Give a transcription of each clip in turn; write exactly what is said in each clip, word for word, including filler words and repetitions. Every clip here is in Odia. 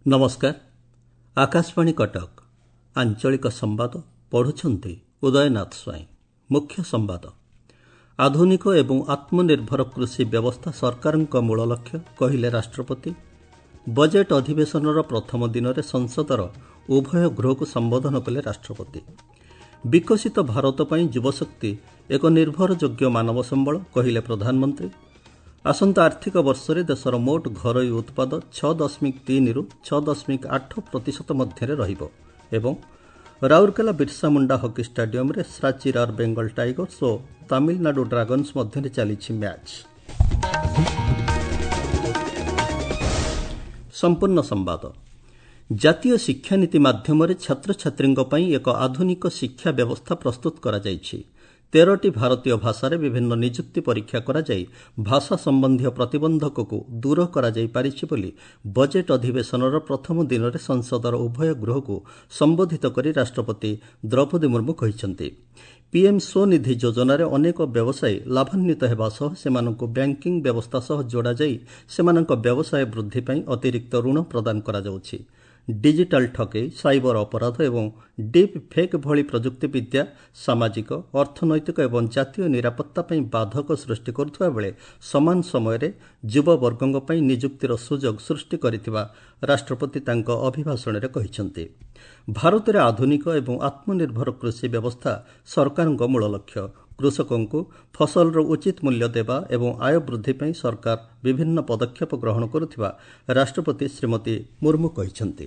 नमस्कार। आकाशवाणी कटक आंचलिक संवाद पढ़ुछंती उदयनाथ स्वाई। मुख्य संवाद। आधुनिक एवं आत्मनिर्भर कृषि व्यवस्था सरकारଙ୍କ मूल लक्ष्य कहिले राष्ट्रपति। बजेट अधिवेशनर प्रथम दिन में संसदर उभय गृह को संबोधन कले राष्ट्रपति। विकसित भारत पई युवशक्ति एक निर्भरयोग्य मानव संबल कहिले प्रधानमंत्री। आसंता आर्थिक वर्ष में देशर मोट घरोई उत्पाद छह दशमिक तीन रु छह दशमिक आठ प्रतिशत मध्य रहिबो एवं राउरकेला बिरसा मुंडा हॉकी स्टाडियम रे सराचिरार बेंगल टाइगर्स और तमिलनाडु ड्रैगन्स मध्य चली मैच। संपूर्ण संवाद। जातीय शिक्षा नीति माध्यम छात्र छात्री एक आधुनिक शिक्षा व्यवस्था प्रस्तुत करा जायछि। तेरटी भारतीय भाषा विभिन्न निजुक्ति परीक्षा करा जाई भाषा संबंधी प्रतिबंधक को दूर करा जाई पारिछि बोली बजेट अधिवेशनर प्रथम दिन में संसदर उभय गृह को संबोधित करी राष्ट्रपति द्रौपदी मुर्मू कहिसंति। पीएम स्वनिधि योजन अनेक व्यवसायी लाभान्वित हेबा सह सेमानंकु बैंकिंग व्यवस्था सह जोड़ा जाई सेमानंक व्यवसाय वृद्धि पई अतिरिक्त ऋण प्रदान करा जाउछि। डिजिटाल ठकेई साइबर अपराध एवं डीप फेक भली प्रजुक्ति विद्या सामाजिक अर्थनैतिक एवं जातीय निरापत्ता पई बाधक सृष्टि करुवा बेले समान समय युववर्गंग पई निजुक्तिर सुजोग सृष्टि करिथिबा राष्ट्रपति तांको अभिभाषण में कहिसंति। भारत में आधुनिक एवं आत्मनिर्भर कृषि व्यवस्था सरकारଙ୍କ मूल लक्ष्य। कृषकों को फसल उचित मूल्य देवा एवं आय वृद्धि पई सरकार विभिन्न पदक्षेप ग्रहण करुथिबा राष्ट्रपति श्रीमती मुर्मू कहिसंति।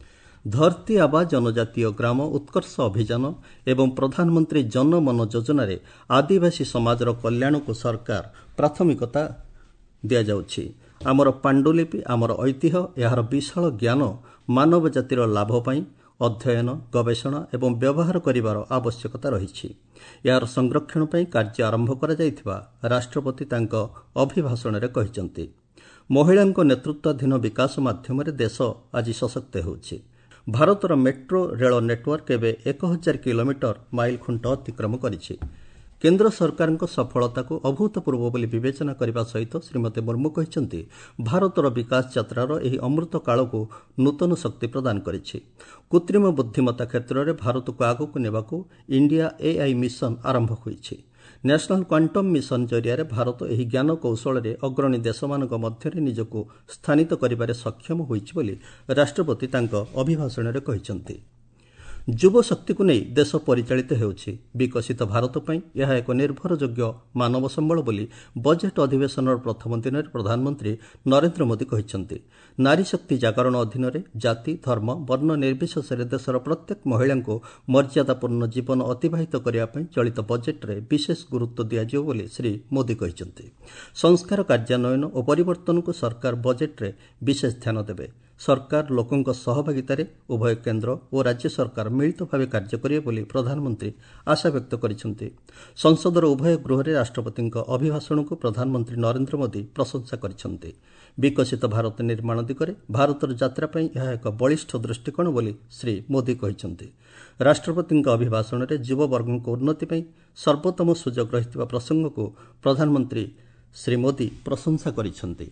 धरती आबा जनजातीय ग्राम उत्कर्ष अभियान एवं प्रधानमंत्री जन मन योजन आदिवासी समाजर कल्याण को सरकार प्राथमिकता दिया जाउछि। आमर पांडुलिपि आमर ऐतिह्य यार विशाल ज्ञान मानव जातिर लाभ पई अध्ययन गवेषणा एवं व्यवहार करिवार आवश्यकता रहिछि। यार संरक्षण पई कार्य आरंभ करा जायथिबा राष्ट्रपति तांको अभिभाषण रे कहिसंति। महिलांको नेतृत्वाधीन विकास माध्यम रे देश आज सशक्त होछि। भारतर मेट्रो रेल नेटवर्क एवं एक हजार किलोमीटर माइल खुंट अतिक्रम करिछि। केंद्र सरकार सफलता को अभूतपूर्व बोली विवेचना करने सहित श्रीमती मुर्मू कहिसंति भारतर विकास यात्रार एही अमृत काल को नूतन शक्ति प्रदान करिछि। कृत्रिम बुद्धिमत्ता क्षेत्र में भारत को आगक नेबाकू इंडिया एआई मिशन आरंभ होइछि। नेशनल क्वांटम मिशन जरिया भारत एही ज्ञान कौशल रे अग्रणी देशमानक मध्यरे निजको स्थानित करिबारे सक्षम होइछि बोली राष्ट्रपति तांको अभिभाषण रे कहिसंति। युव शक्ति को नहीं देश परिचालित होउछि। विकसित भारत पई यह एक निर्भरयोग्य मानव संबल बोली बजेट अधिवेशन प्रथम दिन में प्रधानमंत्री नरेंद्र मोदी कहिसंति। नारी शक्ति जागरण अधीन रे जाति धर्म वर्ण निर्विशेष देशर प्रत्येक महिला को मर्यादापूर्ण जीवन अतिबाहित करने पई चलित बजेट रे विशेष गुरुत्व दियाजियो बोली श्री मोदी कहिसंति। संस्कार कार्यान्वयन और परिवर्तन को सरकार बजेट रे विशेष ध्यान देबे। सरकार लोकों सहभागितार उभय केंद्र और राज्य सरकार मिलित भाव कार्य करेंगे बोली प्रधानमंत्री आशा व्यक्त करिसंति। संसदर उभय गृह रे राष्ट्रपति अभिभाषण को प्रधानमंत्री नरेंद्र मोदी प्रशंसा करिसंति। विकसित भारत निर्माण दिगरे भारतर यात्रा पई यह एक बलिष्ठ दृष्टिकोण बोली श्री मोदी कहिसंति। राष्ट्रपति अभिभाषण में युववर्ग को उन्नति पई सर्वोत्तम सुजोग रहितबा प्रसंग को प्रधानमंत्री श्री मोदी प्रशंसा करिसंति।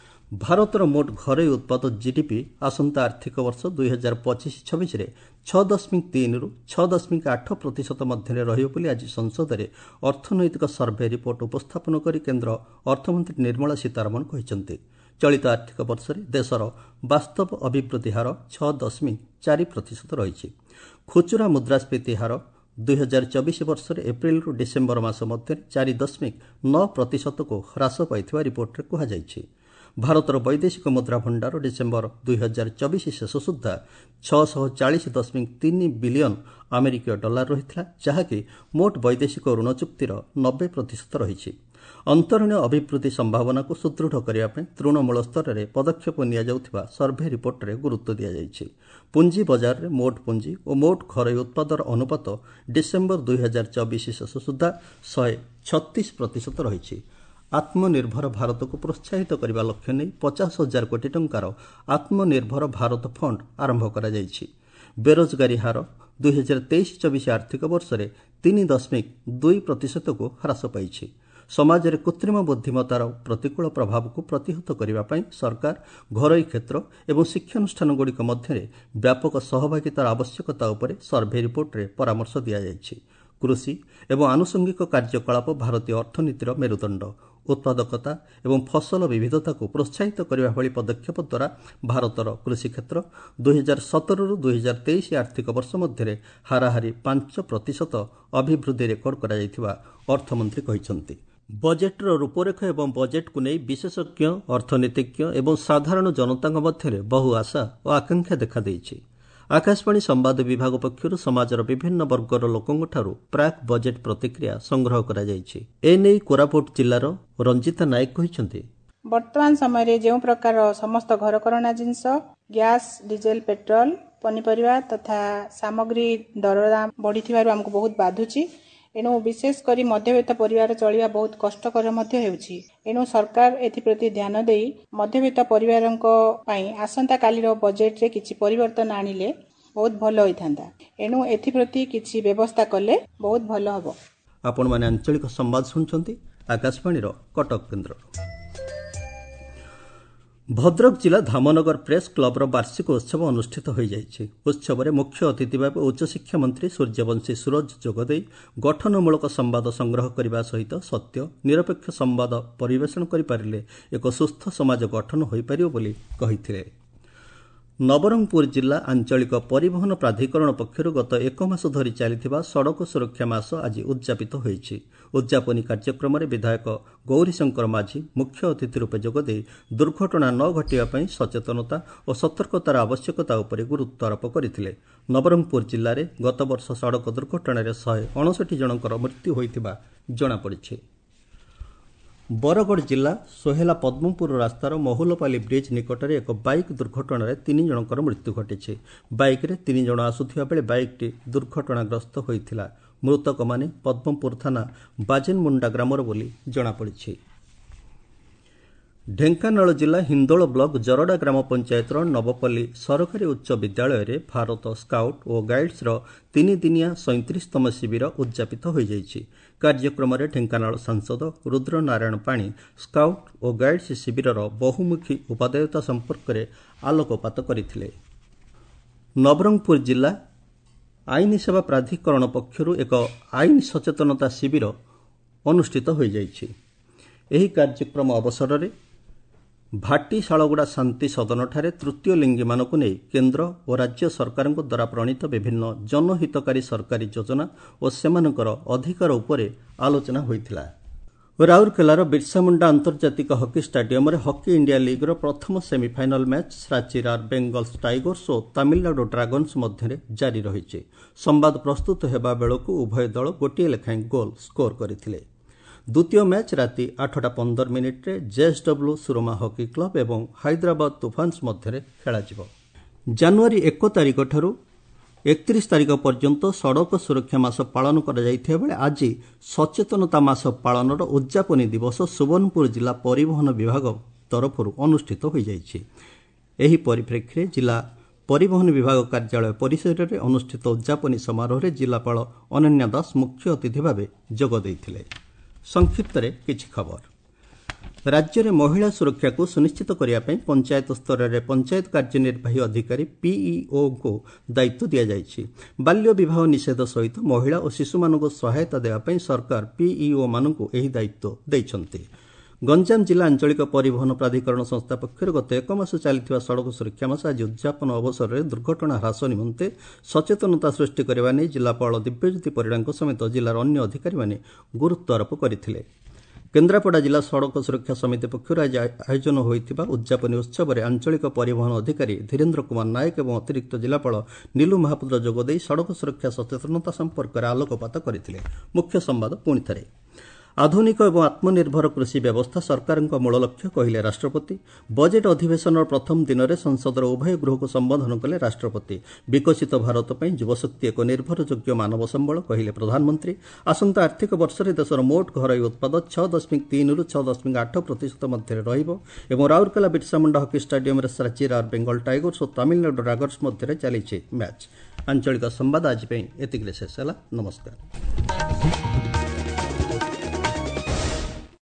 भारतर मोट घरोई उत्पाद जीडीपी आसंता आर्थिक वर्ष दुई हजार पचिश छब्बीस छह दशमिक तीन रु छह दशमिक आठ प्रतिशत मध्य रही आज संसद में अर्थनैतिक सर्वे रिपोर्ट उपस्थापन कर केन्द्र अर्थमंत्री निर्मला सीतारमण कहिसंति। चलित आर्थिक वर्ष में देशर वास्तव अभिवृद्धि हार छह दशमिक चार प्रतिशत रही। खुचुरा मुद्रास्फीति हार दुई हजार चौबीस वर्ष में एप्रिल रु डिसेम्बर मास मध्य चार दशमिक नौ प्रतिशत को ह्रास पाई रिपोर्ट में कहुछि। भारतर वैदेशिक मुद्रा भंडार डिसेम्बर दुई हजार चौबीस शेष सुधा छःश चालीस दशमिक तीन बिलियन अमेरिकीय डॉलर रही जहाँकि मोट वैदेशिक ऋण चुक्तिर नब्बे प्रतिशत रही। अंतरणीय अभिवृद्धि संभावना को सुदृढ़ करने तृणमूल स्तर में पदक्षेप नियाजाउथिबा सर्वे रिपोर्ट में गुरुत्व दिया। पुंजी बजार में मोट पुंजी और मोट घरोई उत्पादर अनुपात डिसेम्बर दुई हजार चौबीस शेष सुधा शहे छत्तीस प्रतिशत रही। आत्मनिर्भर भारत को प्रोत्साहित करने लक्ष्य नहीं पचास हजार कोटी टंकार आत्मनिर्भर भारत फंड आरंभ करा जायछि। बेरोजगारी हार दुई हजार तेईस चौबीस आर्थिक वर्ष में तीन दशमिक दुई प्रतिशत को ह्रास पाई। ସମାଜରେ କୃତ୍ରିମ ବୁଦ୍ଧିମତାର ପ୍ରତିକୂଳ ପ୍ରଭାବକୁ ପ୍ରତିହତ କରିବା ପାଇଁ ସରକାର ଘରୋଇ କ୍ଷେତ୍ର ଏବଂ ଶିକ୍ଷାନୁଷ୍ଠାନଗୁଡ଼ିକ ମଧ୍ୟରେ ବ୍ୟାପକ ସହଭାଗିତାର ଆବଶ୍ୟକତା ଉପରେ ସର୍ଭେ ରିପୋର୍ଟରେ ପରାମର୍ଶ ଦିଆଯାଇଛି। କୃଷି ଏବଂ ଆନୁଷଙ୍ଗିକ କାର୍ଯ୍ୟକଳାପ ଭାରତୀୟ ଅର୍ଥନୀତିର ମେରୁଦଣ୍ଡ। ଉତ୍ପାଦକତା ଏବଂ ଫସଲ ବିବିଧତାକୁ ପ୍ରୋତ୍ସାହିତ କରିବା ଭଳି ପଦକ୍ଷେପ ଦ୍ୱାରା ଭାରତର କୃଷିକ୍ଷେତ୍ର ଦୁଇ ହଜାର ସତରରୁ ଦୁଇ ହଜାର ତେଇଶ ଆର୍ଥିକ ବର୍ଷ ମଧ୍ୟରେ ହାରାହାରି ପାଞ୍ଚ ପ୍ରତିଶତ ଅଭିବୃଦ୍ଧି ରେକର୍ଡ କରାଯାଇଥିବା ଅର୍ଥମନ୍ତ୍ରୀ କହିଛନ୍ତି। ବଜେଟ୍ର ରୂପରେଖ ଏବଂ ବଜେଟ୍କୁ ନେଇ ବିଶେଷଜ୍ଞ, ଅର୍ଥନୀତିଜ୍ଞ ଏବଂ ସାଧାରଣ ଜନତାଙ୍କ ମଧ୍ୟରେ ବହୁ ଆଶା ଓ ଆକାଂକ୍ଷା ଦେଖାଦେଇଛି। ଆକାଶବାଣୀ ସମ୍ବାଦ ବିଭାଗ ପକ୍ଷରୁ ସମାଜର ବିଭିନ୍ନ ବର୍ଗର ଲୋକଙ୍କଠାରୁ ପ୍ରାକ୍ ବଜେଟ୍ ପ୍ରତିକ୍ରିୟା ସଂଗ୍ରହ କରାଯାଇଛି। ଏନେଇ କୋରାପୁଟ ଜିଲ୍ଲାର ରଞ୍ଜିତା ନାୟକ କହିଛନ୍ତି, ବର୍ତ୍ତମାନ ସମୟରେ ଯେଉଁ ପ୍ରକାର ସମସ୍ତ ଘରକରଣା ଜିନିଷ, ଗ୍ୟାସ୍, ଡିଜେଲ, ପେଟ୍ରୋଲ, ପନିପରିବା ତଥା ସାମଗ୍ରୀ ଦରଦାମ ବଢ଼ିଥିବାରୁ ଆମକୁ ବହୁତ ବାଧୁଛି। ଏଣୁ ବିଶେଷ କରି ମଧ୍ୟବିତ୍ତ ପରିବାର ଚଳିବା ବହୁତ କଷ୍ଟକର ମଧ୍ୟ ହେଉଛି। ଏଣୁ ସରକାର ଏଥିପ୍ରତି ଧ୍ୟାନ ଦେଇ ମଧ୍ୟବିତ୍ତ ପରିବାରଙ୍କ ପାଇଁ ଆସନ୍ତାକାଲିର ବଜେଟ୍ରେ କିଛି ପରିବର୍ତ୍ତନ ଆଣିଲେ ବହୁତ ଭଲ ହୋଇଥାନ୍ତା। ଏଣୁ ଏଥିପ୍ରତି କିଛି ବ୍ୟବସ୍ଥା କଲେ ବହୁତ ଭଲ ହେବ। ଆପଣମାନେ ଆଞ୍ଚଳିକ ସମ୍ବାଦ ଶୁଣୁଛନ୍ତି ଆକାଶବାଣୀର କଟକ କେନ୍ଦ୍ର। ଭଦ୍ରକ ଜିଲ୍ଲା ଧାମନଗର ପ୍ରେସ୍ କ୍ଲବର ବାର୍ଷିକ ଉତ୍ସବ ଅନୁଷ୍ଠିତ ହୋଇଯାଇଛି। ଉତ୍ସବରେ ମୁଖ୍ୟ ଅତିଥି ଭାବେ ଉଚ୍ଚଶିକ୍ଷା ମନ୍ତ୍ରୀ ସୂର୍ଯ୍ୟବଂଶୀ ସୁରଜ ଯୋଗଦେଇ ଗଠନମୂଳକ ସମ୍ବାଦ ସଂଗ୍ରହ କରିବା ସହିତ ସତ୍ୟ, ନିରପେକ୍ଷ ସମ୍ବାଦ ପରିବେଷଣ କରିପାରିଲେ ଏକ ସୁସ୍ଥ ସମାଜ ଗଠନ ହୋଇପାରିବ ବୋଲି କହିଥିଲେ। ନବରଙ୍ଗପୁର ଜିଲ୍ଲା ଆଞ୍ଚଳିକ ପରିବହନ ପ୍ରାଧିକରଣ ପକ୍ଷରୁ ଗତ ଏକ ମାସ ଧରି ଚାଲିଥିବା ସଡ଼କ ସୁରକ୍ଷା ମାସ ଆଜି ଉଦ୍ଯାପିତ ହୋଇଛି। ଉଦ୍ଯାପନୀ କାର୍ଯ୍ୟକ୍ରମରେ ବିଧାୟକ ଗୌରୀଶଙ୍କର ମାଝୀ ମୁଖ୍ୟ ଅତିଥି ରୂପେ ଯୋଗଦେଇ ଦୁର୍ଘଟଣା ନ ଘଟିବା ପାଇଁ ସଚେତନତା ଓ ସତର୍କତାର ଆବଶ୍ୟକତା ଉପରେ ଗୁରୁତ୍ୱ ଆରୋପ କରିଥିଲେ। ନବରଙ୍ଗପୁର ଜିଲ୍ଲାରେ ଗତବର୍ଷ ସଡ଼କ ଦୁର୍ଘଟଣାରେ ଶହେ ଅଣଷଠି ଜଣଙ୍କର ମୃତ୍ୟୁ ହୋଇଥିବା ଜଣାପଡ଼ିଛି। ବରଗଡ଼ ଜିଲ୍ଲା ସୋହେଲା ପଦ୍ମପୁର ରାସ୍ତାର ମହୁଲପାଲି ବ୍ରିଜ୍ ନିକଟରେ ଏକ ବାଇକ୍ ଦୁର୍ଘଟଣାରେ ତିନି ଜଣଙ୍କର ମୃତ୍ୟୁ ଘଟିଛି। ବାଇକ୍ରେ ତିନି ଜଣ ଆସୁଥିବା ବେଳେ ବାଇକ୍ଟି ଦୁର୍ଘଟଣାଗ୍ରସ୍ତ ହୋଇଥିଲା। ମୃତକମାନେ ପଦ୍ମପୁର ଥାନା ବାଜେନମୁଣ୍ଡା ଗ୍ରାମର ବୋଲି ଜଣାପଡ଼ିଛି। ଢେଙ୍କାନାଳ ଜିଲ୍ଲା ହିନ୍ଦୋଳ ବ୍ଲକ ଜରଡ଼ା ଗ୍ରାମ ପଞ୍ଚାୟତର ନବପଲ୍ଲୀ ସରକାରୀ ଉଚ୍ଚ ବିଦ୍ୟାଳୟରେ ଭାରତ ସ୍କାଉଟ୍ ଓ ଗାଇଡ୍ସର ତିନିଦିନିଆ ସଇଁତିରିଶତମ ଶିବିର ଉଦ୍ଯାପିତ ହୋଇଯାଇଛି। କାର୍ଯ୍ୟକ୍ରମରେ ଢେଙ୍କାନାଳ ସାଂସଦ ରୁଦ୍ର ନାରାୟଣ ପାଣି ସ୍କାଉଟ୍ ଓ ଗାଇଡ୍ସ ଶିବିରର ବହୁମୁଖୀ ଉପାଦେୟତା ସମ୍ପର୍କରେ ଆଲୋକପାତ କରିଥିଲେ। ନବରଙ୍ଗପୁର ଜିଲ୍ଲା ଆଇନ ସେବା ପ୍ରାଧିକରଣ ପକ୍ଷରୁ ଏକ ଆଇନ ସଚେତନତା ଶିବିର ଅନୁଷ୍ଠିତ ହୋଇଯାଇଛି। ଏହି କାର୍ଯ୍ୟକ୍ରମ ଅବସରରେ ଭାଟି ଶାଳଗୁଡ଼ା ଶାନ୍ତି ସଦନଠାରେ ତୃତୀୟ ଲିଙ୍ଗୀମାନଙ୍କୁ ନେଇ କେନ୍ଦ୍ର ଓ ରାଜ୍ୟ ସରକାରଙ୍କ ଦ୍ୱାରା ପ୍ରଣୀତ ବିଭିନ୍ନ ଜନହିତକାରୀ ସରକାରୀ ଯୋଜନା ଓ ସେମାନଙ୍କର ଅଧିକାର ଉପରେ ଆଲୋଚନା ହୋଇଥିଲା। ରାଉରକେଲାର ବିର୍ସାମୁଣ୍ଡା ଆନ୍ତର୍ଜାତିକ ହକି ଷ୍ଟାଡିୟମରେ ହକି ଇଣ୍ଡିଆ ଲିଗ୍ର ପ୍ରଥମ ସେମିଫାଇନାଲ୍ ମ୍ୟାଚ୍ ରାଞ୍ଚିର ବେଙ୍ଗଲ୍ସ ଟାଇଗର୍ସ ଓ ତାମିଲନାଡୁ ଡ୍ରାଗନ୍ସ ମଧ୍ୟରେ ଜାରି ରହିଛି। ସମ୍ବାଦ ପ୍ରସ୍ତୁତ ହେବା ବେଳକୁ ଉଭୟ ଦଳ ଗୋଟିଏ ଲେଖାଏଁ ଗୋଲ୍ ସ୍କୋର କରିଥିଲେ। ଦ୍ୱିତୀୟ ମ୍ୟାଚ୍ ରାତି ଆଠଟା ପନ୍ଦର ମିନିଟ୍ରେ ଜେଏସ୍ଡବ୍ଲ୍ୟୁ ସୁରମା ହକି କ୍ଲବ ଏବଂ ହାଇଦ୍ରାବାଦ ତୁଫାନ୍ସ ମଧ୍ୟରେ ଖେଳାଯିବ। ଜାନୁଆରୀ ଏକ ତାରିଖଠାରୁ ଏକତିରିଶ ତାରିଖ ପର୍ଯ୍ୟନ୍ତ ସଡ଼କ ସୁରକ୍ଷା ମାସ ପାଳନ କରାଯାଇଥିବା ବେଳେ ଆଜି ସଚେତନତା ମାସ ପାଳନର ଉଦ୍ଯାପନୀ ଦିବସ ସୁବର୍ଣ୍ଣପୁର ଜିଲ୍ଲା ପରିବହନ ବିଭାଗ ତରଫରୁ ଅନୁଷ୍ଠିତ ହୋଇଯାଇଛି। ଏହି ପରିପ୍ରେକ୍ଷୀରେ ଜିଲ୍ଲା ପରିବହନ ବିଭାଗ କାର୍ଯ୍ୟାଳୟ ପରିସରରେ ଅନୁଷ୍ଠିତ ଉଦ୍ଯାପନୀ ସମାରୋହରେ ଜିଲ୍ଲାପାଳ ଅନନ୍ୟା ଦାସ ମୁଖ୍ୟ ଅତିଥି ଭାବେ ଯୋଗ ଦେଇଥିଲେ। ସଂକ୍ଷିପ୍ତରେ କିଛି ଖବର। ରାଜ୍ୟରେ ମହିଳା ସୁରକ୍ଷାକୁ ସୁନିଶ୍ଚିତ କରିବା ପାଇଁ ପଞ୍ଚାୟତ ସ୍ତରରେ ପଞ୍ଚାୟତ କାର୍ଯ୍ୟନିର୍ବାହୀ ଅଧିକାରୀ ପିଇଓଙ୍କୁ ଦାୟିତ୍ୱ ଦିଆଯାଇଛି। ବାଲ୍ୟ ବିବାହ ନିଷେଧ ସହିତ ମହିଳା ଓ ଶିଶୁମାନଙ୍କୁ ସହାୟତା ଦେବା ପାଇଁ ସରକାର ପିଇଓମାନଙ୍କୁ ଏହି ଦାୟିତ୍ୱ ଦେଇଛନ୍ତି। ଗଞ୍ଜାମ ଜିଲ୍ଲା ଆଞ୍ଚଳିକ ପରିବହନ ପ୍ରାଧିକରଣ ସଂସ୍ଥା ପକ୍ଷରୁ ଗତ ଏକ ମାସ ଚାଲିଥିବା ସଡ଼କ ସୁରକ୍ଷା ମାସ ଆଜି ଉଦ୍ଯାପନ ଅବସରରେ ଦୁର୍ଘଟଣା ହ୍ରାସ ନିମନ୍ତେ ସଚେତନତା ସୃଷ୍ଟି କରିବା ନେଇ ଜିଲ୍ଲାପାଳ ଦିବ୍ୟଜ୍ୟୋତି ପରିଡ଼ାଙ୍କ ସମେତ ଜିଲ୍ଲାର ଅନ୍ୟ ଅଧିକାରୀମାନେ ଗୁରୁତ୍ୱ ଆରୋପ କରିଥିଲେ। କେନ୍ଦ୍ରାପଡ଼ା ଜିଲ୍ଲା ସଡ଼କ ସୁରକ୍ଷା ସମିତି ପକ୍ଷରୁ ଆଜି ଆୟୋଜନ ହୋଇଥିବା ଉଦ୍ଯାପନୀ ଉତ୍ସବରେ ଆଞ୍ଚଳିକ ପରିବହନ ଅଧିକାରୀ ଧୀରେନ୍ଦ୍ର କୁମାର ନାୟକ ଏବଂ ଅତିରିକ୍ତ ଜିଲ୍ଲାପାଳ ନୀଲୁ ମହାପାତ୍ର ଯୋଗଦେଇ ସଡ଼କ ସୁରକ୍ଷା ସଚେତନତା ସମ୍ପର୍କରେ ଆଲୋକପାତ କରିଥିଲେ। ମୁଖ୍ୟ ସମ୍ବାଦ ପୁଣିଥରେ। ଆଧୁନିକ ଏବଂ ଆତ୍ମନିର୍ଭର କୃଷି ବ୍ୟବସ୍ଥା ସରକାରଙ୍କ ମୂଳ ଲକ୍ଷ୍ୟ କହିଲେ ରାଷ୍ଟ୍ରପତି। ବଜେଟ୍ ଅଧିବେଶନର ପ୍ରଥମ ଦିନରେ ସଂସଦର ଉଭୟ ଗୃହକୁ ସମ୍ବୋଧନ କଲେ ରାଷ୍ଟ୍ରପତି। ବିକଶିତ ଭାରତ ପାଇଁ ଯୁବଶକ୍ତି ଏକ ନିର୍ଭରଯୋଗ୍ୟ ମାନବ ସମ୍ବଳ କହିଲେ ପ୍ରଧାନମନ୍ତ୍ରୀ। ଆସନ୍ତା ଆର୍ଥିକ ବର୍ଷରେ ଦେଶର ମୋଟ ଘରୋଇ ଉତ୍ପାଦ ଛଅ ଦଶମିକ ତିନିରୁ ଛଅ ଦଶମିକ ଆଠ ପ୍ରତିଶତ ମଧ୍ୟରେ ରହିବ ଏବଂ ରାଉରକେଲା ବିର୍ସାମୁଣ୍ଡା ହକି ଷ୍ଟାଡିୟମରେ ରାଞ୍ଚିର ବେଙ୍ଗଲ ଟାଇଗର୍ସ ଓ ତାମିଲନାଡୁ ଡ୍ରାଗନ୍ସ ମଧ୍ୟରେ ଚାଲିଛି ମ୍ୟାଚ୍। ଆଞ୍ଚଳିକ ସମ୍ବାଦ ଆଜି ପାଇଁ ଏତିକିରେ ଶେଷ ହେଲା। ନମସ୍କାର।